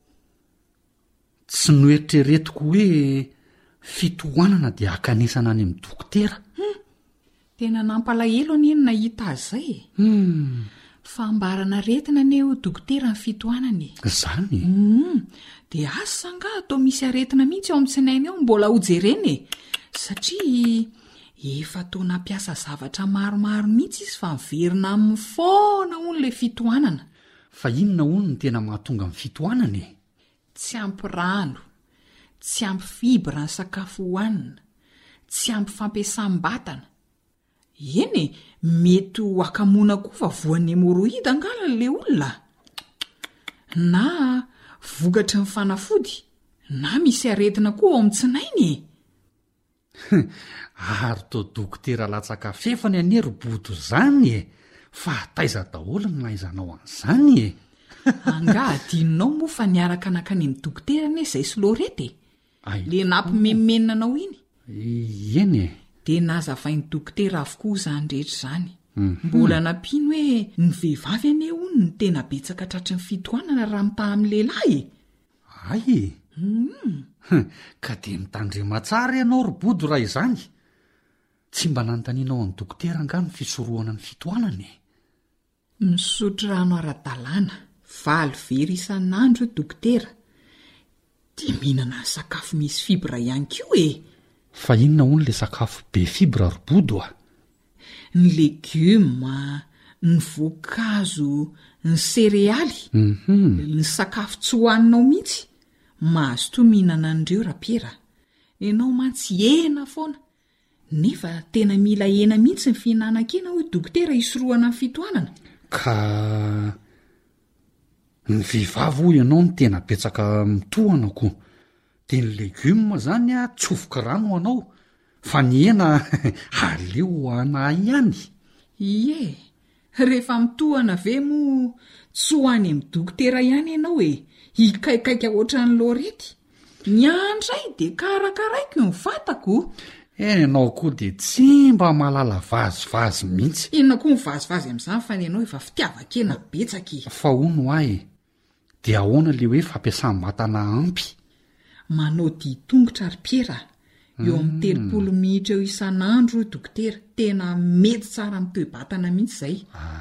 tsy noeritreretiko hoe fitohanana dia akanesana any amin'ny dokotera. tena nampalahelo any eny nahita azy zay fa ambarana retina aneo dokotera ny fitohanany zany dia asa nga atao misy aretina mihitsy eo amin'ny tsinainy eo mbola hojereny satria efa tao nampiasa zavatra maromaro mihitsy izy fa miverina amin'ny foana hono ilay fitohanana. fa inona hono ny tena mahatonga amin'ny fitohanana e? tsy ampy rano, tsy ampy fibra ny sakafo hohanina, tsy ampy fampiasam-batana. eny mety ho akamoana koa fa voan'ny hemoroida angala le olona na vokatry ny fanafody na misy aretina koa ao amin'ny tsinainy. ary to dokotera latsaka fefany anery bodo zany e fa taiza daholo ny naizanao an'izany e. anga adinonao moa fa niaraka nakany amin'ny dokotera ne izay sy lorety le nampimemimenina anao iny. eny e dia nazavain'ny dokotera avokoa zany rehetra zany. mbola nampino hoe ny vehivavy ane hono ny tena betsaka tratry ny fitohanana raha mitaha amin'ny lehilahy. ay ka dia mitandrema tsara ianao ry bodo raha izany tsy mba nanontanianao amin'ny dokotera nga ny fisorohana ny fitohanana e. misotro rano ara-dalàna 5 vera isan'andro dokotera dia mihinana ny sakafo misy fibra ihany koa e. fa inona hono le sakafo be fibra ry bodo a? ny legioma, ny voankazo, ny serealy, ny sakafo tsy hohaninao mihitsy mahazo toa mihinana an'ireo rapera. ianao mantsy hena foana nefa tena mila hena mihitsy ny fihinanan-kena hoy dokotera hisorohana ny fitohanana. ka ny vehivavy ho ianao ny tena betsaka mitohanako dia ny legioma zany a tsofoka rano anao fa ny hena aleo anahy ihany. ie rehefa mitohana ve mo tsy hoany amin'ny dokotera ihany ianao e hikaikaika ohatran'ny lorety nyandray dia karakaraiko ny vatako. ianao koa dia tsy mba malala vazivazy mihitsy. inona koa ny vazivazy amin'izany fa ny ianao efa fitiavakena betsaka fa hono ahy dia ahoana le hoe fampiasam-batana ampy. manao ditongotra ry Piera eo amin'ny 30 minitra eo isan'andro dokotera, tena mety tsara amin'ny toe-batana mihitsy izay.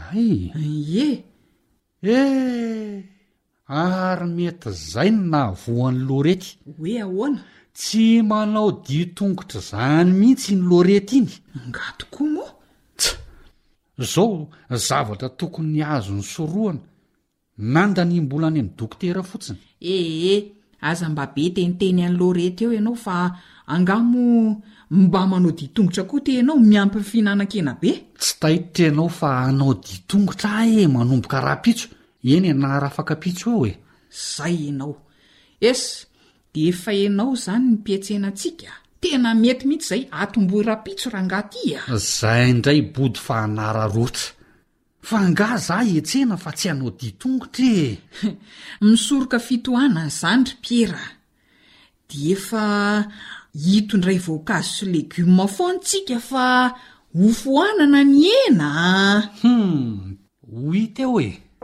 Ary mety zay na voan'ny lorety. Hoe ahoana? Tsy manao ditongotra zany mihitsy ny lorety iny. Nga tokoa moa? Zao zavatra tokony azo ny soroana nandany mbola any amin'ny dokotera fotsiny. Aza mba be teniteny any lorety eo ianao fa angamo mba manao ditongotra koa te ianao miampy fihinana-kena be. Tsy tahititra ianao fa anao ditongotra manomboka raha-pitso. Eny na rafaka-pitso eo Zay ianao. De efa ianao zany ny pietsenantsika. Tena mety mihitsy zay atomboy raha-pitso rangaty. Zay indray body fa anararota. Fa nga za etsena fa tsy anao ditongotra Misoroka fitohanana zany ry Piera. De efa hitondray voankazo sy legioma foantsika fa ho fohanana ny hena. Ho hita eo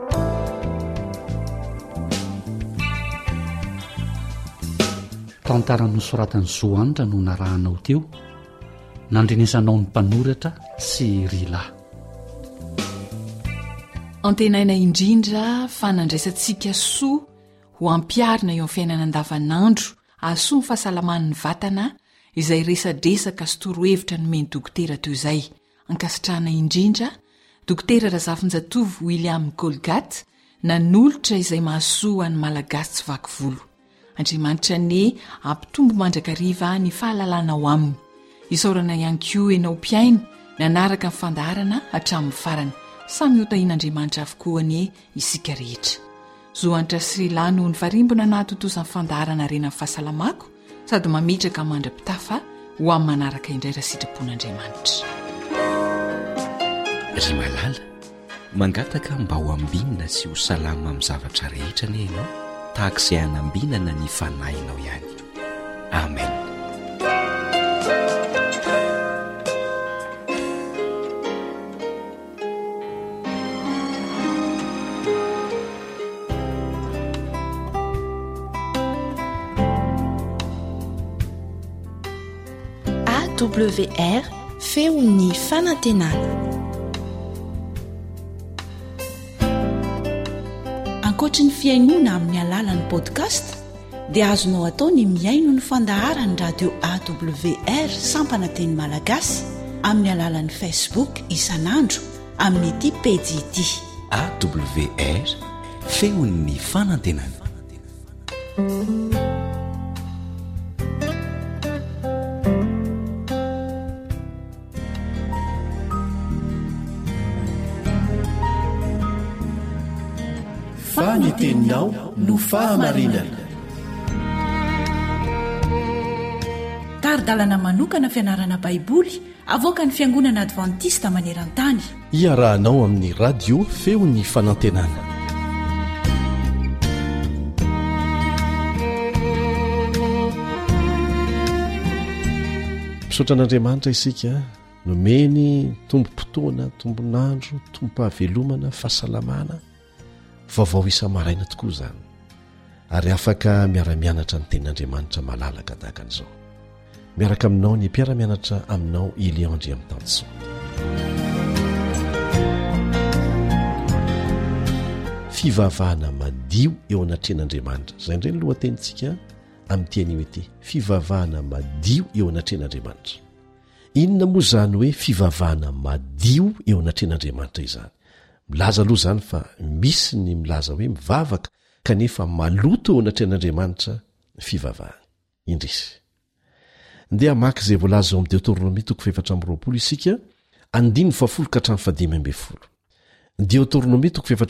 Tantara nosoratany Zoanitra no narahanao teo, nandrenesanao ny mpanoratra sy Rila. Antenaina indrindra fa nandraisantsika soa ho ampiarina eo amin'ny fiainana andavanandro, ahasoa ny fahasalaman'ny vatana izay resadresaka sy torohevitra nomeny dokotera toy izay. Ankasitrahana indrindra, dokotera Razafinjatovo William Colgate nanolotra izay mahasoa ny malagasy tsy vaky volo. Andriamanitra ne ampitombo mandrakariva ny fahalalana ao aminy. Isaorana ihany koa ianao mpiaino nanaraka ny fandaharana hatramin'ny farany. Samy hotahin'Andriamanitra avokoa ne isika rehetra. Zoanitra sy Rila no ny varimbona nahatotosan'ny fandaharana rena amin'ny fahasalamako sady mametraka mandra-pitafa ho amin'ny manaraka indray raha sitrapon'Andriamanitra. Ry malala, mangataka mba ho ambinina sy ho salama amin'ny zavatra rehetra ne ianao, tahaka izay hanambinana ny fanahinao ihany. Amen. AWR feon'ny fanantenana. Ankoatra ny fiainoana amin'ny alalan'ny podcast dia azonao atao ny miaino ny fandaharany radio AWR sampana teny malagasy amin'ny alalan'ny Facebook isanandro amin'ny ity pejy ity AWR feon'ny fanantenana. Faniteninao no fahamarinana. Taridalana manokana fianarana baiboly avoaka ny fiangonana advantista maneran-tany. Iarahanao amin'ny radio feon'ny fanantenana. Misaotra an'Andriamanitra isika, nomeny tombo-potoana, tombonandro, tompo-pahavelomana, fahasalamana, vaovao isa-maraina tokoa izany, ary afaka miara-mianatra ny tenin'Andriamanitra malalaka tahaka an'izao. Miaraka aminao ny mpiara-mianatra aminao Eliandry amin'ny tanso. Fivavahana madio eo anatren'Andriamanitra. Izay indray ny lohatenintsika amin'ny teny hoe fivavahana madio eo anatren'Andriamanitra. Inona moa izany hoe fivavahana madio eo anatren'Andriamanitra izany? Milaza aloha izany fa misy ny milaza hoe mivavaka kanefa maloto eo anatren'Andriamanitra fivavahana. Indrisy. Ndeha maka izay voalaza ao amin'ny Deutéronomie 4:20 isika, 10:10-15. Deutéronomie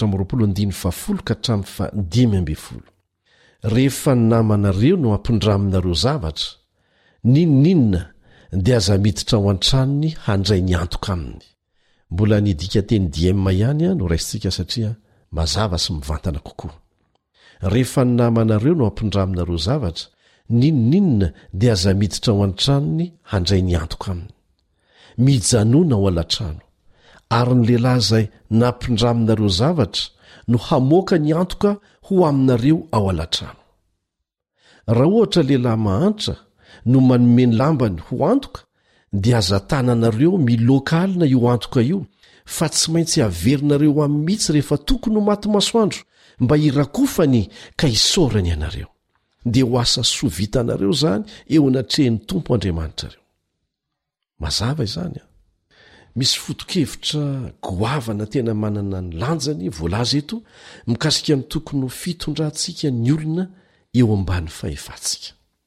4:10-15. Rehefa namanareo no ampondraminareo zavatra, ninninona dia aza miditra ao an-tranony handray ny antoka aminy. Mbola nidika teny diema ihany no raisitsika satria mazava sy mivantana kokoa. Rehefa namanareo no ampondraminareo zavatra, ninninona dia aza miditra ao an-tranony handray ny antoka aminy. Mijanona ao alatrano, ary ny lehilahy izay nampindraminareo zavatra no hamoaka ny antoka ho aminareo ao alatrano. raha ohatra lehilahy mahantra no manomeny lambany ho antoka dia aza tananareo miloka alina io antoka io fa tsy maintsy averinareo amin'ny mihitsy rehefa tokony ho maty masoandro mba hirakofany ka hisorany ianareo dia ho asa soa vitanareo zany eo anatrehan'ny tompo Andriamanitra reo. Mazava izany a. Misy foto-kevitra goavana tena manana ny lanjany voalaza eto mikasika ny tokony ho fitondrantsika ny olona eo ambany fahefatsika.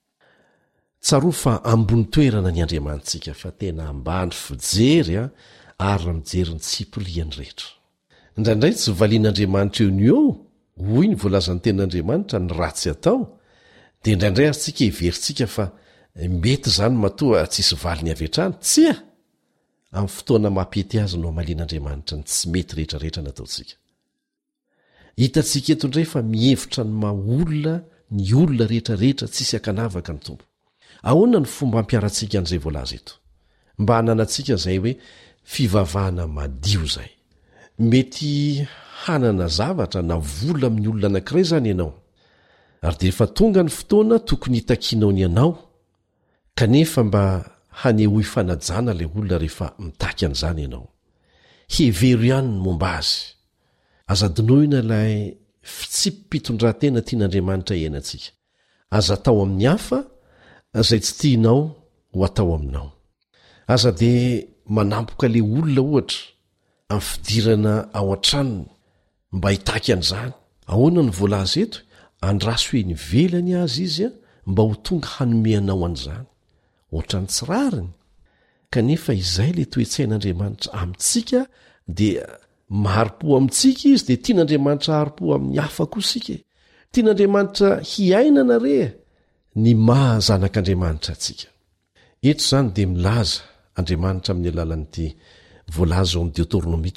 Tsaro fa ambony toerana ny Andriamanitsika fa tena ambany fijery ary mijery ny tsipiriany rehetra. Indraindray tsy valian'Andriamanitra eo ny eo hoy ny voalazan'ny ten'Andriamanitra ny ratsy atao dia indraindray ary tsika hiverintsika fa mety zany matoa tsisy valiny avetrany tsy a amin'ny fotoana mampety azy no amalian'Andriamanitra ny tsy mety rehetrarehetra nataontsika. Hitantsika eto indray fa mihevitra ny maolona ny olona rehetrarehetra tsisy akanavaka ny tompo. Ahoana ny fomba ampiarantsika an'izay voalaza eto mba hananantsika izay hoe fivavahana madio zay. Mety hanana zavatra na vola amin'ny olona anankiray zany ianao ary dia efa tonga ny fotoana tokony hitakinao ny ianao kanefa mba haneho ifanajana ilay olona rehefa mitaky an'izany ianao. Hevero ihany ny momba azy. Aza dinoina ilay fitsipim-pitondran-tena tian'Andriamanitra iainantsika. Aza atao amin'ny hafa izay tsy tianao ho atao aminao. Aza dia manampoka ilay olona ohatra amin'ny fidirana ao an-tranony mba hitaky an'izany. Ahoana ny voalaza eto? Andraso eny velany azy izy mba ho tonga hanomeanao an'izany. Ohatran'ny tsy rariny. Kanefa izay ilay toe-tsain'Andriamanitra amintsika dia mahari-po amintsika izy dia tian'Andriamanitra hari-po amin'ny hafa koa isika. Tian'Andriamanitra hiainana re ny mahazanak'Andriamanitra atsika. Eto zany dia milaza Andriamanitra amin'ny alalan'ity voalaza ao amin'ny Deutéronomie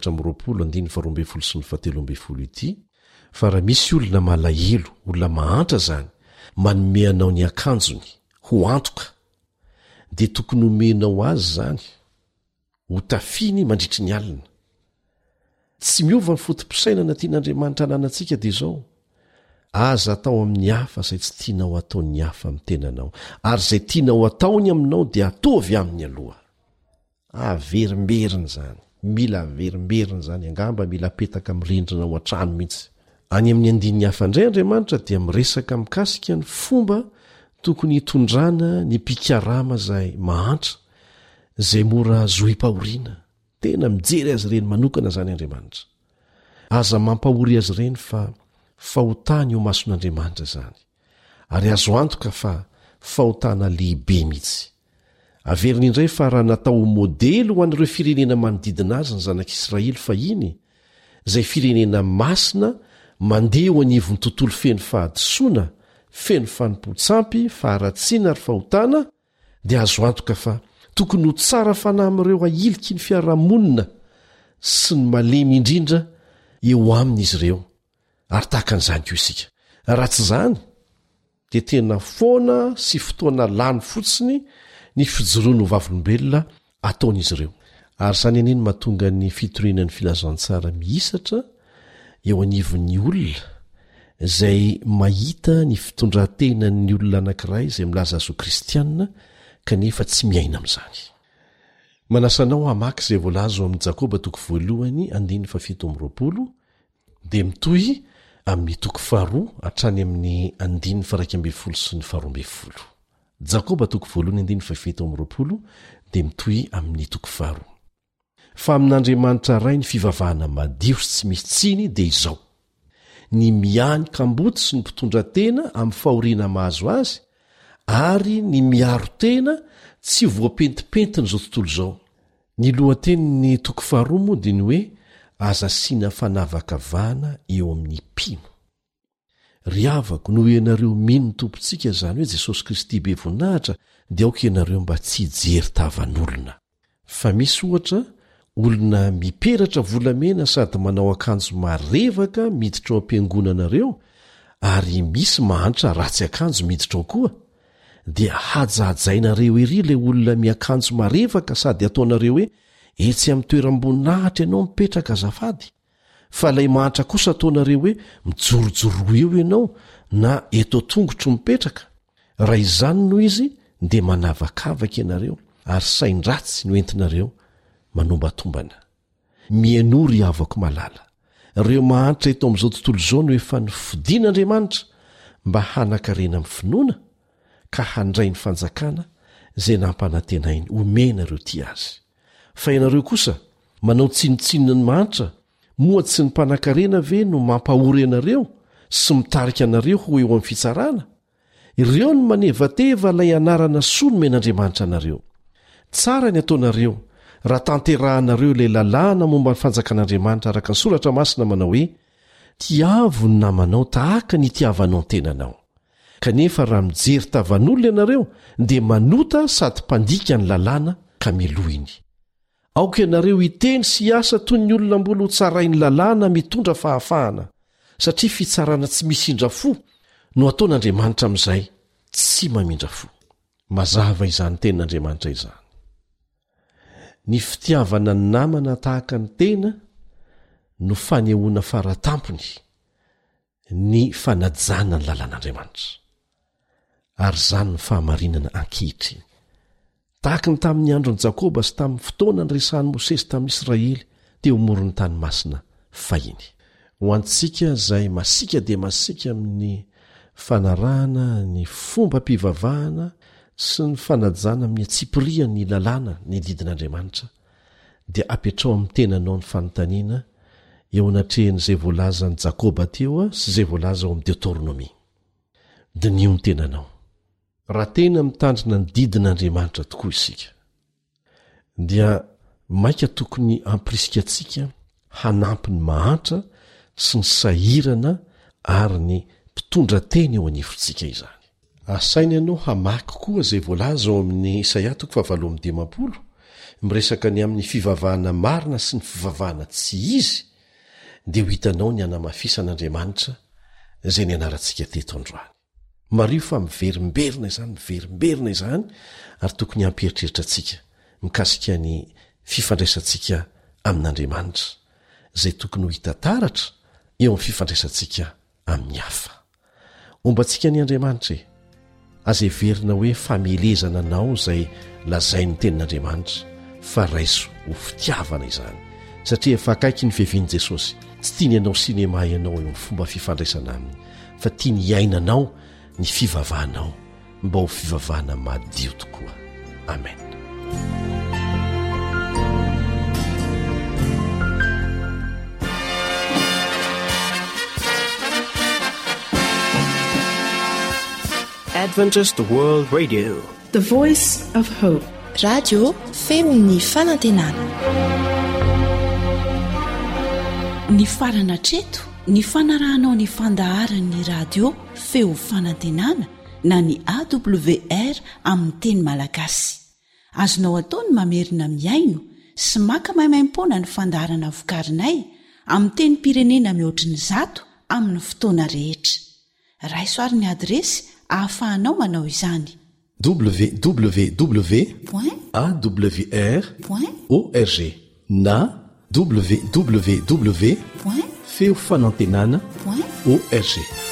4:12-13 ity fa raha misy olona malahelo, olona mahantra zany, manome anao ny akanjony ho antoka dia tokony homenao azy zany ho tafiny mandritry ny alina. Tsy miova ny fotom-pisainana tian'Andriamanitra ananantsika dia izao. Aza atao amin'ny hafa izay tsy tianao ataony hafa amin'ny tenanao ary izay tianao ataony aminao dia atovy amin'ny aloha. Averimberina zany, mila averimberina zany, angamba mila apetaka mirindrina ao an-trano mihitsy. Any amin'ny andininy hafa indray Andriamanitra dia miresaka mikasika ny fomba tokony hitondrana ny mpikarama izay mahantra, izay mora zohim-pahoriana. Tena mijery azy ireny manokana zany Andriamanitra. Aza mampahory azy ireny fa fahotana eo mason'Andriamanitra zany. Ary azo antoka fa fahotana lehibe mihitsy. Averina indray fa raha natao modely ho an'ireo firenena manodidina azy ny zanak'Israely fahiny, izay firenena masina mandeha ho anivon'ny tontolo feno fahadisoana, feno fanompo-tsampy, faharatsiana ary fahotana, dia azo antoka fa tokony ho tsara fanahy amin'ireo ahiliky ny fiarahamonina sy ny malemy indrindra eo aminy izy ireo. Ary tahaka an'izany koa isika. Raha tsy izany dia tena foana sy fotoana lany fotsiny ny fijoroana ho vavolombelona ataon'izy ireo. Ary izany aneny mahatonga ny fitorinan'ny filazantsara mihisatra eo anivon'ny olona izay mahita ny fitondran-tenan'ny olona anankiray izay milaza azy ho kristianina kanefa tsy miaina amin'izany. Manasanao hamaky izay voalaza ao amin'ny Jakoba 1:7-20 dia mitohy amin'ny 2 hatrany amin'ny 1:12 Jakoba 1:7 dia mitohy amin'ny 2. Fa amin'Andriamanitra ray ny fivavahana madio sy tsy misy tsiny dia izao: ny miany kamboty sy ny mpitondran-tena amin'ny fahoriana mahazo azy, ary ny miaro tena tsy voapentipentiny izao tontolo izao. Ny lohatenin'ny 2 moa dia ny hoe aza siana fanavakavahana eo amin'ny mpino. Ry havako, noho ianareo mino ny tompontsika izany hoe Jesosy Kristy be voninahitra, dia aoka ianareo mba tsy hijery tavan'olona. Fa misy ohatra olona miperatra volamena sady manao akanjo marevaka miditra ao am-piangonanareo, ary misy mahantra ratsy akanjo miditra ao koa, dia hajahajainareo ery ilay olona miakanjo marevaka sady ataonareo hoe etsy amin'ny toeram-boninahitra ianao mipetraka azafady, fa ilay mahatra kosa ataonareo hoe mijorojoro eo ianao na eto tongotro mipetraka raha izany noho izy dia manavakavaka ianareo ary saindratsy no entinareo manomba-tombana mienory avako malala ireo mahantra eto amin'izao tontolo izao no efa nifidin'Andriamanitra mba hanakarena amin'ny finoana ka handray ny fanjakana izay nampanantenainy omenareo ty azy fa ianareo kosa manao tsinotsinona ny mahantra moa tsy ny mpanankarena ve no mampahory anareo sy mitarika anareo ho eo amin'ny fitsarana ireo ny manevateva ilay anarana soa no men'Andriamanitra anareo tsara ny ataonareo raha tanterahanareo ilay lalàna momba ny fanjakan'Andriamanitra araka ny soratra masina manao hoe tiavo ny namanao tahaka ny tiavanao ny tenanao kanefa raha mijery tavan'olona ianareo dia manota sady mpandika ny lalàna ka milohiny aoka ianareo hiteny sy hiasa toy ny olona mbola ho tsarainy lalàna mitondra fahafahana satria fitsarana tsy misy indrafo no ataon'Andriamanitra amin'izay tsy mamindra fo mazava izany tenin'Andriamanitra izany ny fitiavana ny namana tahaka ny tena no fanehoana faratampony ny fanajana ny lalàn'Andriamanitra ary zany ny fahamarinana ankehitriny tahaka ny tamin'ny andron'i Jakoba sy tamin'ny fotoana ny resahan'i Mosesy tamin'Israely teo morony tany masina fahiny ho antsika izay masika dia masika amin'ny fanarahana ny fomba mpivavahana sy ny fanajana amin'ny atsipiriany ny lalàna ny lidin'Andriamanitra dia apetrao amin'ny tenanao ny fanontaniana eo anatrehan'izay voalazan'i Jakoba teo sy izay voalaza ao amin'ny Deutéronomie dinio ny tenanao raha tena mitandrina ny didin'Andriamanitra tokoa isika dia maika tokony ampirisika antsika hanampy ny mahantra sy ny sahirana ary ny mpitondra teny eo anifontsika izany asaina ianao hamaky koa izay voalaza ao amin'ny Isaia 40 miresaka ny amin'ny fivavahana marina sy ny fivavahana tsy izy dia ho hitanao ny anamafisan'Andriamanitra izay ny anarantsika teto androany mario fa miverimberina izany ary tokony hampieritreritra antsika mikasika ny fifandraisantsika amin'Andriamanitra izay tokony ho hita taratra eo amin'ny fifandraisantsika amin'ny hafa ombantsika ny Andriamanitra aza everina hoe famelezana anao izay lazai ny tenin'Andriamanitra fa raiso ho fitiavana izany satria efa akaiky ny fiavian'i Jesosy tsy tiany ianao sinema ianao eo amin'ny fomba fifandraisana aminy fa tiany iainanao ny fivavahanao mba ho fivavahana madio tokoa amen Adventist World Radio, the voice of hope. Radio feony fanantenana. Ny farana treto ny fanarahanao ny fandaharan'ny radio feo fanantenana na ny AWR amin'ny teny malagasy azonao ataony mamerina miaino sy maka maimaim-pona ny fandaharana vokarinay amin'ny teny pirenena mihoatriny 100 amin'ny fotoana rehetra raisoaryn'ny adresy ahafahanao manao izany www.awr.org na www.feofanantenana.org